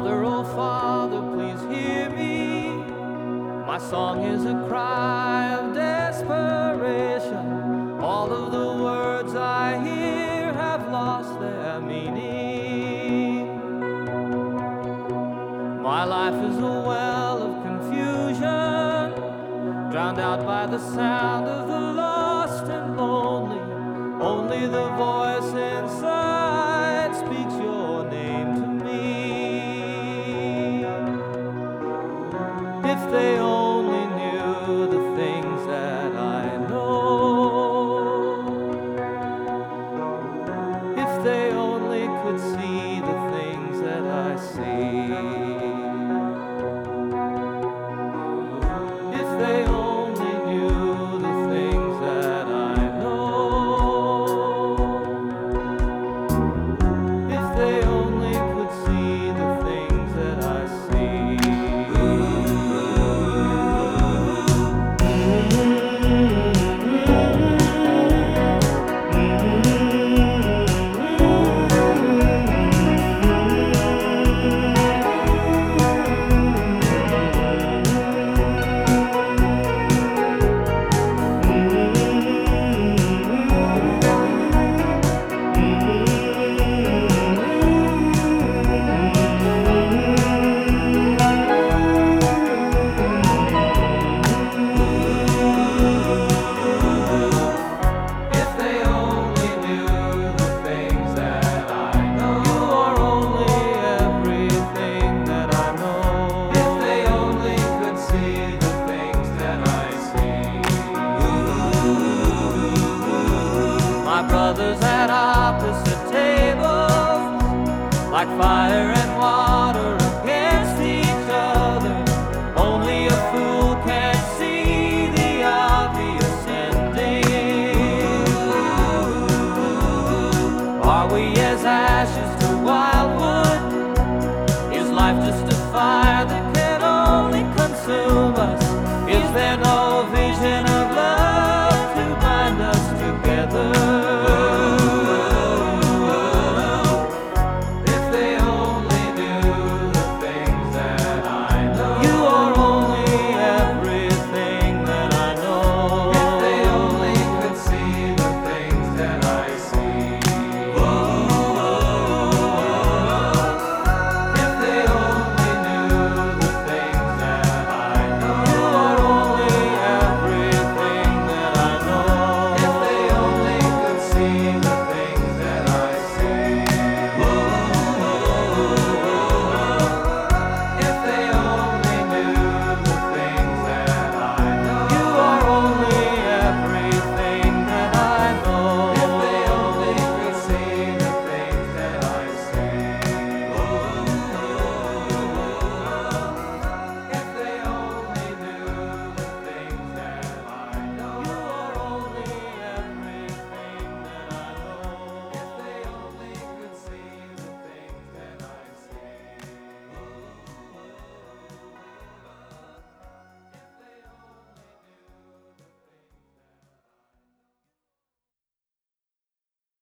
Father, oh Father, please hear me. My song is a cry of desperation. All of the words I hear have lost their meaning. My life is a well of confusion, drowned out by the sound of the lost and lonely. Only the voice inside speaks your name to me. If they only knew the things that I know, if they only could see the things that I see, if they only knew the things that I know, if they only could see the things that I see. Brothers at opposite tables, like fire and water.